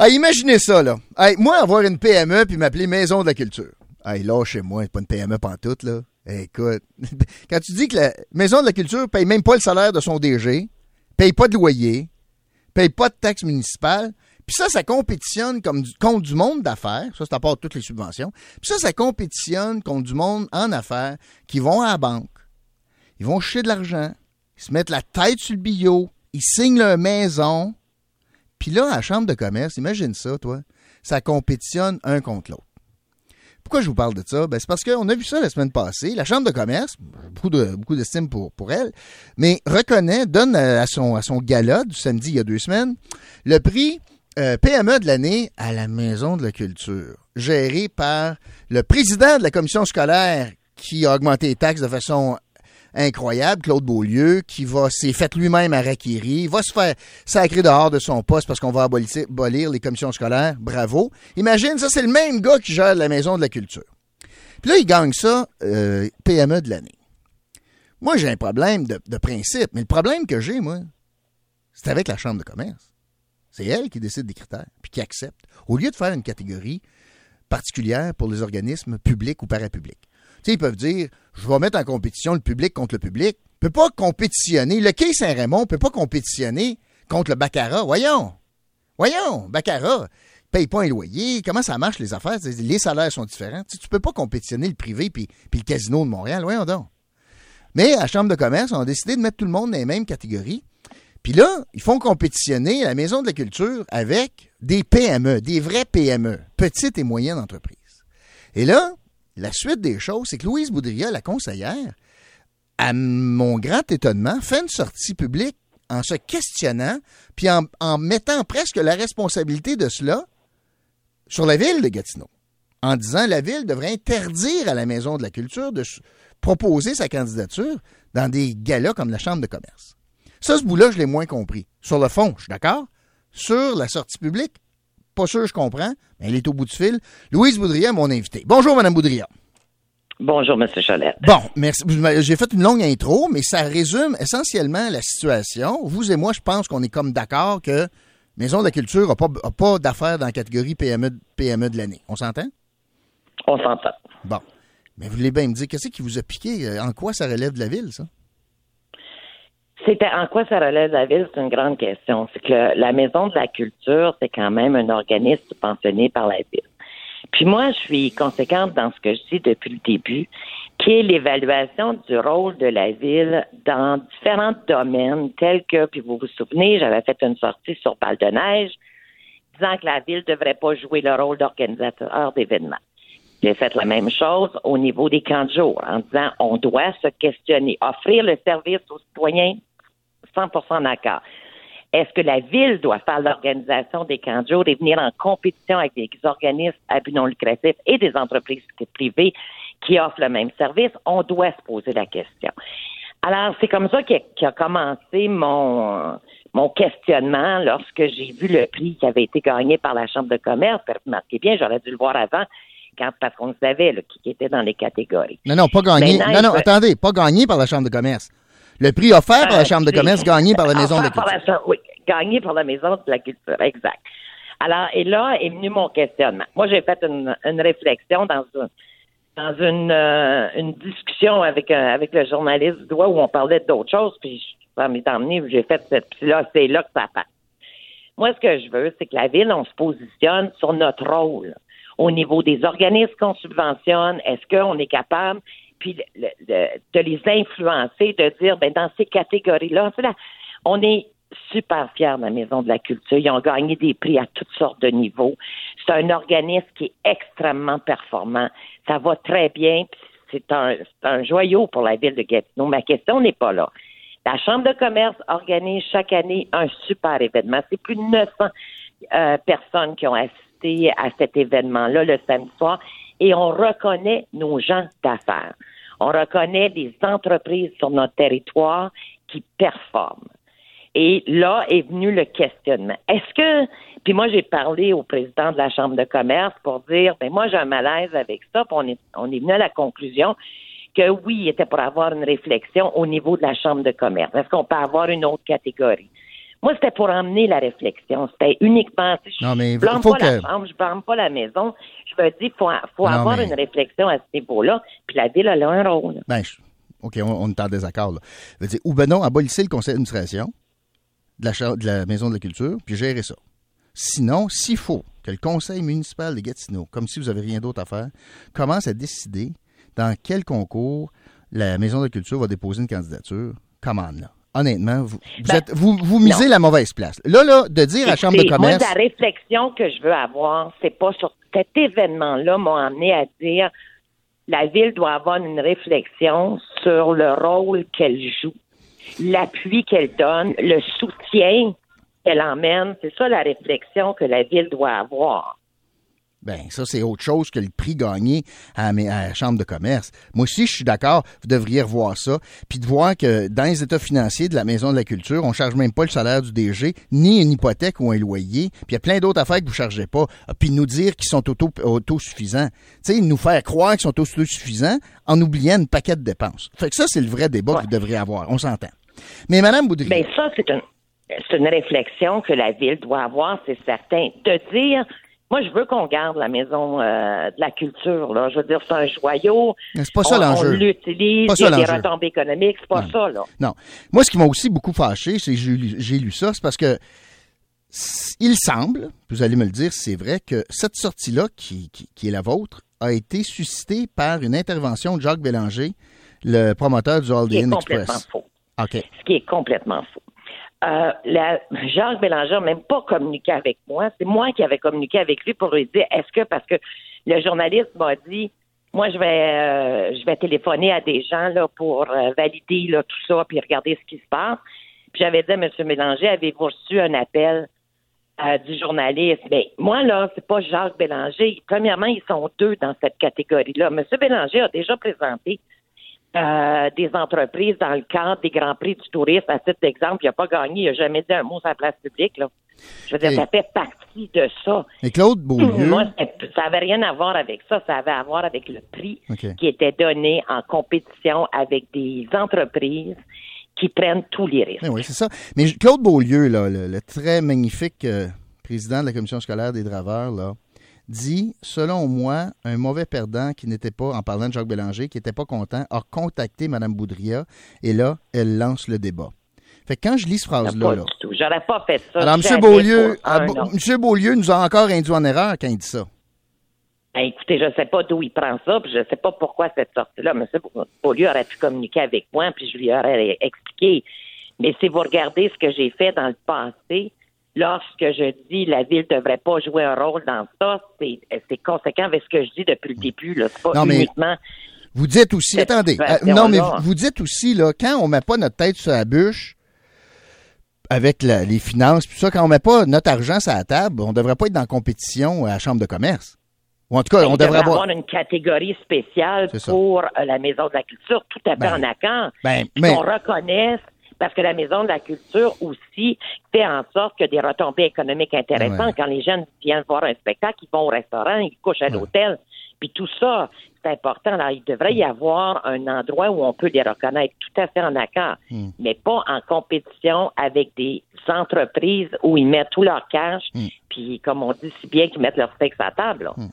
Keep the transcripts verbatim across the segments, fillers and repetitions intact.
Ah, imaginez ça, là. Hey, moi, avoir une P M E puis m'appeler Maison de la Culture. Hey, là, chez moi, c'est pas une P M E pantoute, là. Hey, écoute, quand tu dis que la Maison de la Culture paye même pas le salaire de son D G, paye pas de loyer, paye pas de taxes municipales, puis ça, ça compétitionne comme du, contre du monde d'affaires, ça, c'est à part toutes les subventions, puis ça, ça compétitionne contre du monde en affaires qui vont à la banque, ils vont chercher de l'argent, ils se mettent la tête sur le billot, ils signent leur maison, puis là, à la Chambre de commerce, imagine ça, toi, ça compétitionne un contre l'autre. Pourquoi je vous parle de ça? Ben, c'est parce qu'on a vu ça la semaine passée. La Chambre de commerce, beaucoup de beaucoup d'estime pour, pour elle, mais reconnaît, donne à son, à son gala du samedi il y a deux semaines, le prix euh, P M E de l'année à la Maison de la Culture, géré par le président de la commission scolaire qui a augmenté les taxes de façon incroyable, Claude Beaulieu, qui va s'est fait lui-même à Rakiri, va se faire sacrer dehors de son poste parce qu'on va abolir, abolir les commissions scolaires. Bravo. Imagine, ça, c'est le même gars qui gère la Maison de la Culture. Puis là, il gagne ça, euh, P M E de l'année. Moi, j'ai un problème de, de principe, mais le problème que j'ai, moi, c'est avec la Chambre de commerce. C'est elle qui décide des critères, puis qui accepte, au lieu de faire une catégorie particulière pour les organismes publics ou parapublics. Tu sais, ils peuvent dire, je vais mettre en compétition le public contre le public. On ne peut pas compétitionner. Le Quai Saint-Raymond ne peut pas compétitionner contre le Baccarat. Voyons. Voyons, Baccarat ne paye pas un loyer. Comment ça marche, les affaires? Les salaires sont différents. Tu ne peux pas compétitionner le privé puis le casino de Montréal. Voyons donc. Mais à la Chambre de commerce, on a décidé de mettre tout le monde dans les mêmes catégories. Puis là, ils font compétitionner la Maison de la Culture avec des P M E, des vrais P M E, petites et moyennes entreprises. Et là, la suite des choses, c'est que Louise Boudria, la conseillère, à mon grand étonnement, fait une sortie publique en se questionnant puis en, en mettant presque la responsabilité de cela sur la ville de Gatineau, en disant que la ville devrait interdire à la Maison de la Culture de proposer sa candidature dans des galas comme la Chambre de commerce. Ça, ce bout-là, je l'ai moins compris. Sur le fond, je suis d'accord. Sur la sortie publique, pas sûr, je comprends, mais elle est au bout du fil. Louise Boudria, mon invité. Bonjour, Mme Boudria. Bonjour, M. Cholette. Bon, merci. J'ai fait une longue intro, mais ça résume essentiellement la situation. Vous et moi, je pense qu'on est comme d'accord que Maison de la Culture n'a pas, a pas d'affaires dans la catégorie P M E, P M E de l'année. On s'entend? On s'entend. Bon. Mais vous voulez bien me dire, qu'est-ce qui vous a piqué? En quoi ça relève de la ville, ça? C'était en quoi ça relève de la ville, c'est une grande question. C'est que la Maison de la Culture, c'est quand même un organisme subventionné par la ville. Puis moi, je suis conséquente dans ce que je dis depuis le début, qui est l'évaluation du rôle de la ville dans différents domaines, tels que, puis vous vous souvenez, j'avais fait une sortie sur Balle de Neige, disant que la ville ne devrait pas jouer le rôle d'organisateur d'événements. J'ai fait la même chose au niveau des camps de jour, en disant on doit se questionner, offrir le service aux citoyens, cent pour cent d'accord. Est-ce que la ville doit faire l'organisation des camps de jour et venir en compétition avec des organismes à but non lucratif et des entreprises privées qui offrent le même service? On doit se poser la question. Alors, c'est comme ça qu'a, qu'a commencé mon, mon questionnement lorsque j'ai vu le prix qui avait été gagné par la Chambre de commerce. Remarquez bien, j'aurais dû le voir avant, quand, parce qu'on savait là, qui était dans les catégories. Non, non, pas gagné. Maintenant, non, non, peut... attendez, pas gagné par la Chambre de commerce. Le prix offert par la Chambre de commerce, gagné par la Maison de la Culture. La, oui, gagné par la Maison de la Culture, exact. Alors, et là est venu mon questionnement. Moi, j'ai fait une, une réflexion dans une, dans une, euh, une discussion avec, un, avec le journaliste du doigt où on parlait d'autres choses, puis ça m'est emmené, j'ai fait cette, puis là, c'est là que ça passe. Moi, ce que je veux, c'est que la ville, on se positionne sur notre rôle au niveau des organismes qu'on subventionne. Est-ce qu'on est capable puis de, de, de les influencer, de dire, ben dans ces catégories-là, là, on est super fiers de la Maison de la Culture. Ils ont gagné des prix à toutes sortes de niveaux. C'est un organisme qui est extrêmement performant. Ça va très bien. C'est un, c'est un joyau pour la ville de Gatineau. Ma question n'est pas là. La Chambre de commerce organise chaque année un super événement. C'est plus de neuf cents euh, personnes qui ont assisté à cet événement-là le samedi soir. Et on reconnaît nos gens d'affaires. On reconnaît les entreprises sur notre territoire qui performent. Et là est venu le questionnement. Est-ce que, puis moi j'ai parlé au président de la Chambre de commerce pour dire, ben moi j'ai un malaise avec ça, puis on est, on est venu à la conclusion que oui, il était pour avoir une réflexion au niveau de la Chambre de commerce. Est-ce qu'on peut avoir une autre catégorie? Moi, c'était pour emmener la réflexion. C'était uniquement... Je non, mais ne blâme faut pas que... la chambre, je ne blâme pas la maison. Je me dis qu'il faut, faut non, avoir mais... une réflexion à ce niveau-là, puis la Ville, elle a un rôle. Ben, je... OK, on, on est en désaccord, là. Je veux dire, ou ben non, abolissez le conseil d'administration de la, char... de la Maison de la Culture, puis gérez ça. Sinon, s'il faut que le conseil municipal de Gatineau, comme si vous n'avez rien d'autre à faire, commence à décider dans quel concours la Maison de la Culture va déposer une candidature, commande, là. Honnêtement, vous, vous, ben, êtes, vous, vous misez non. la mauvaise place. Là, là, de dire à la Chambre de commerce... Moi, la réflexion que je veux avoir, c'est pas sur cet événement-là m'a amené à dire la Ville doit avoir une réflexion sur le rôle qu'elle joue, l'appui qu'elle donne, le soutien qu'elle emmène. C'est ça la réflexion que la Ville doit avoir. Bien, ça, c'est autre chose que le prix gagné à, à la Chambre de commerce. Moi aussi, je suis d'accord, vous devriez revoir ça, puis de voir que dans les états financiers de la Maison de la Culture, on ne charge même pas le salaire du D G, ni une hypothèque ou un loyer, puis il y a plein d'autres affaires que vous ne chargez pas, puis nous dire qu'ils sont auto, autosuffisants. Tu sais, nous faire croire qu'ils sont autosuffisants en oubliant une paquet de dépenses. Fait que ça, c'est le vrai débat ouais. que vous devriez avoir, on s'entend. Mais Mme Boudry... Bien, ça, c'est une, c'est une réflexion que la Ville doit avoir, c'est certain. De dire... Moi, je veux qu'on garde la Maison euh, de la Culture, là. Je veux dire, c'est un joyau. Mais c'est pas ça on, l'enjeu. On l'utilise, il y a des retombées économiques, c'est pas non. ça, là. Non. Moi, ce qui m'a aussi beaucoup fâché, c'est que j'ai lu, j'ai lu ça, c'est parce que il semble, vous allez me le dire, c'est vrai, que cette sortie-là, qui, qui, qui est la vôtre, a été suscitée par une intervention de Jacques Bélanger, le promoteur du All Day Inn Express. Ce qui est complètement faux. OK. Ce qui est complètement faux. Euh, la, Jacques Bélanger n'a même pas communiqué avec moi. C'est moi qui avais communiqué avec lui pour lui dire, est-ce que, parce que le journaliste m'a dit, moi, je vais euh, je vais téléphoner à des gens là pour euh, valider là, tout ça puis regarder ce qui se passe. Puis j'avais dit à M. Bélanger, avez-vous reçu un appel euh, du journaliste? Bien, moi, là, c'est pas Jacques Bélanger. Premièrement, ils sont deux dans cette catégorie-là. M. Bélanger a déjà présenté Euh, des entreprises dans le cadre des Grands Prix du tourisme. À titre d'exemple, il n'a pas gagné, il n'a jamais dit un mot sur la place publique. Là. Je veux dire, et, ça fait partie de ça. Et Claude Beaulieu... Moi, ça n'avait rien à voir avec ça. Ça avait à voir avec le prix okay. qui était donné en compétition avec des entreprises qui prennent tous les risques. Mais oui, c'est ça. Mais Claude Beaulieu, là, le, le très magnifique euh, président de la Commission scolaire des Draveurs, là, dit, selon moi, un mauvais perdant qui n'était pas, en parlant de Jacques Bélanger, qui n'était pas content, a contacté Mme Boudria et là, elle lance le débat. Fait que quand je lis cette phrase-là... Pas là, du tout. J'aurais pas fait ça. alors, M. Beaulieu, ah, M. Beaulieu nous a encore induit en erreur quand il dit ça. Ben, écoutez, je ne sais pas d'où il prend ça, puis je ne sais pas pourquoi cette sortie-là. M. Beaulieu aurait pu communiquer avec moi, puis je lui aurais expliqué. Mais si vous regardez ce que j'ai fait dans le passé... Lorsque je dis la Ville ne devrait pas jouer un rôle dans ça, c'est, c'est conséquent avec ce que je dis depuis le début. Là. C'est pas non, uniquement. Vous dites aussi, attendez, euh, non, mais vous, vous dites aussi, là, quand on ne met pas notre tête sur la bûche avec la, les finances, puis ça, quand on ne met pas notre argent sur la table, on ne devrait pas être dans compétition à la Chambre de commerce. Ou en tout cas, ben, on devrait avoir... avoir une catégorie spéciale pour euh, la Maison de la Culture, tout à fait ben, en accord. Ben, mais... qu'on reconnaisse. Parce que la Maison de la Culture aussi fait en sorte qu'il y a des retombées économiques intéressantes. Ouais. Quand les jeunes viennent voir un spectacle, ils vont au restaurant, ils couchent à ouais. l'hôtel. Puis tout ça, c'est important. Alors, il devrait y avoir un endroit où on peut les reconnaître tout à fait en accord, mm. mais pas en compétition avec des entreprises où ils mettent tout leur cash, mm. puis comme on dit si bien qu'ils mettent leur steak sur la table. Là. Mm.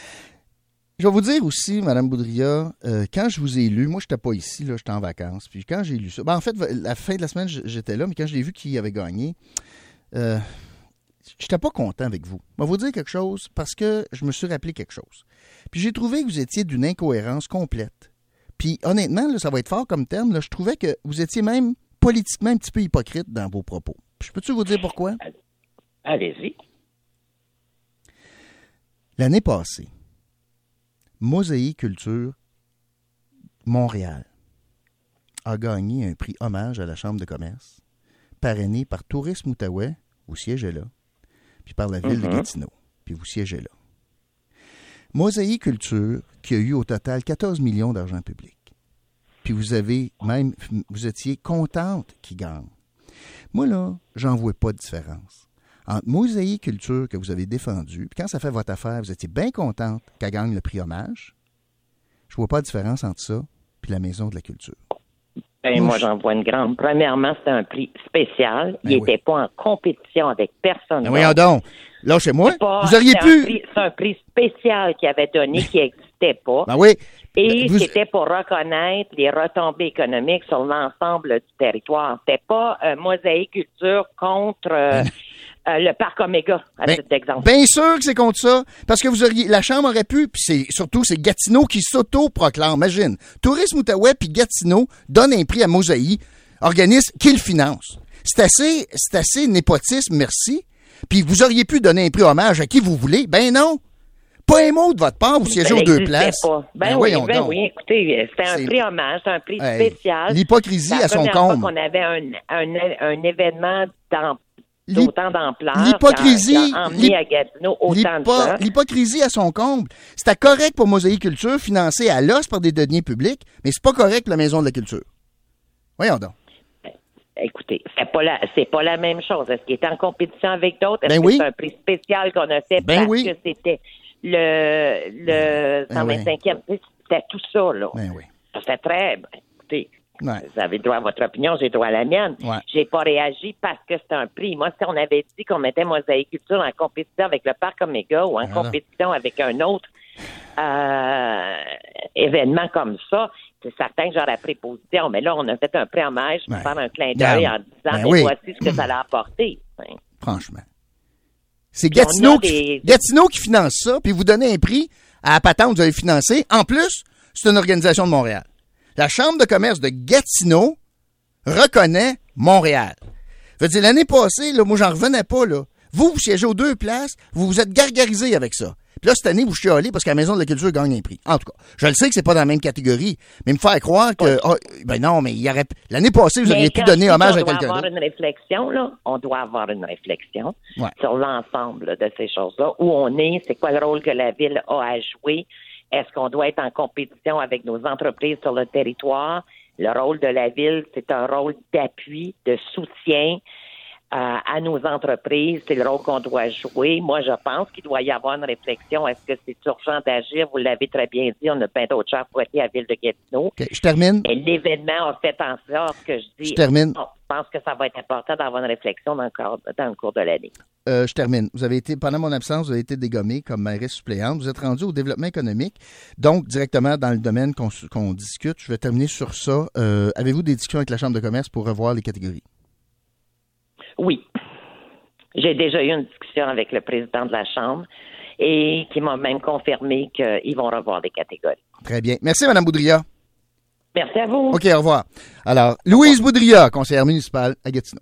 Je vais vous dire aussi, Mme Boudria, euh, quand je vous ai lu, moi, je n'étais pas ici, là, j'étais en vacances, puis quand j'ai lu ça, ben, en fait, la fin de la semaine, j'étais là, mais quand j'ai vu qui avait gagné, euh, je n'étais pas content avec vous. Je vais vous dire quelque chose, parce que je me suis rappelé quelque chose. Puis j'ai trouvé que vous étiez d'une incohérence complète. Puis honnêtement, là, ça va être fort comme terme, là, je trouvais que vous étiez même politiquement un petit peu hypocrite dans vos propos. Puis je peux-tu vous dire pourquoi? Allez-y. L'année passée, Mosaïque Culture Montréal a gagné un prix hommage à la Chambre de commerce, parrainé par Tourisme Outaouais, vous siégez là, puis par la ville mm-hmm. de Gatineau, puis vous siégez là. Mosaïque Culture, qui a eu au total quatorze millions d'argent public. Puis vous avez même, vous étiez contente qu'il gagne. Moi, là, j'en vois pas de différence. Entre Mosaïque Culture que vous avez défendu, puis quand ça fait votre affaire, vous étiez bien contente qu'elle gagne le prix hommage. Je vois pas de différence entre ça puis la Maison de la Culture. Ben, moi, j'en vois une grande. Premièrement, c'était un prix spécial. Il n'était oui. pas en compétition avec personne. Ben voyons donc. Là, chez moi, pas, vous auriez pu... C'est un prix spécial qu'il avait donné, qui n'existait pas. Ben oui. Et vous... c'était pour reconnaître les retombées économiques sur l'ensemble du territoire. C'était pas euh, mosaïculture contre euh, euh, le parc Oméga, à ben, titre d'exemple. Bien sûr que c'est contre ça, parce que vous auriez, la Chambre aurait pu, puis c'est surtout c'est Gatineau qui s'auto-proclame. Imagine, Tourisme Outaouais puis Gatineau donnent un prix à Mosaï, organisme qui le finance. C'est assez, c'est assez népotisme, merci. Puis vous auriez pu donner un prix hommage à qui vous voulez. Ben non. Pas un mot de votre part, vous siégez aux deux places. Pas. Ben, ben oui, ben donc. oui, écoutez, c'était un c'est... prix hommage, c'est un prix hey, spécial. L'hypocrisie à son comble. C'est la première fois qu'on avait un, un, un événement dans d'autant d'ampleur l'hypocrisie, qui a, qui a emmené à Gatineau autant de gens. L'hypocrisie à son comble. C'était correct pour Mosaïculture, financé à l'os par des deniers publics, mais c'est pas correct pour la Maison de la Culture. Voyons donc. Écoutez, c'est pas la, c'est pas la même chose. Est-ce qu'il était en compétition avec d'autres? Est-ce ben que oui. c'est un prix spécial qu'on a fait ben parce oui. que c'était le, le ben cent vingt-cinquième? Oui. C'était tout ça, là. Ben oui. C'était très... Ben, écoutez, ouais. vous avez droit à votre opinion, j'ai droit à la mienne. Ouais. J'ai pas réagi parce que c'était un prix. Moi, si on avait dit qu'on mettait Mosaïculture en compétition avec le Parc Oméga ou en voilà. compétition avec un autre euh, événement comme ça, c'est certain que j'aurais pris position. Mais là, on a fait un prix hommage pour ouais. faire un clin d'œil en disant ben mais oui. voici ce que ça a apporté. Ouais. Franchement. C'est Gatineau, des... qui, Gatineau qui finance ça, puis vous donnez un prix à la patente que vous avez financé. En plus, c'est une organisation de Montréal. La Chambre de commerce de Gatineau reconnaît Montréal. Je veux dire, l'année passée, là, moi, j'en revenais pas, là. Vous, vous siégez aux deux places, vous vous êtes gargarisé avec ça. Puis là, cette année, vous chialez parce que la Maison de la Culture gagne un prix. En tout cas, je le sais que c'est pas dans la même catégorie, mais me faire croire que... Oh, ben non, mais il y aurait... L'année passée, vous mais auriez pu donner hommage à quelqu'un d'autre. On doit avoir une réflexion, là. On doit avoir une réflexion ouais. sur l'ensemble de ces choses-là. Où on est, c'est quoi le rôle que la Ville a à jouer. Est-ce qu'on doit être en compétition avec nos entreprises sur le territoire? Le rôle de la Ville, c'est un rôle d'appui, de soutien euh, à nos entreprises. C'est le rôle qu'on doit jouer. Moi, je pense qu'il doit y avoir une réflexion. Est-ce que c'est urgent d'agir? Vous l'avez très bien dit, on a plein d'autres choses à fouetter à la Ville de Gatineau. Okay, je termine. Et l'événement a fait en sorte que je dis... Je termine. Non, je pense que ça va être important d'avoir une réflexion dans le cours, dans le cours de l'année. Euh, je termine. Vous avez été, pendant mon absence, vous avez été dégommé comme mairesse suppléante. Vous êtes rendu au développement économique, donc directement dans le domaine qu'on, qu'on discute. Je vais terminer sur ça. Euh, avez-vous des discussions avec la Chambre de commerce pour revoir les catégories? Oui. J'ai déjà eu une discussion avec le président de la Chambre et qui m'a même confirmé qu'ils vont revoir les catégories. Très bien. Merci, Mme Boudria. Merci à vous. OK, au revoir. Alors, Louise Boudria, conseillère municipale à Gatineau.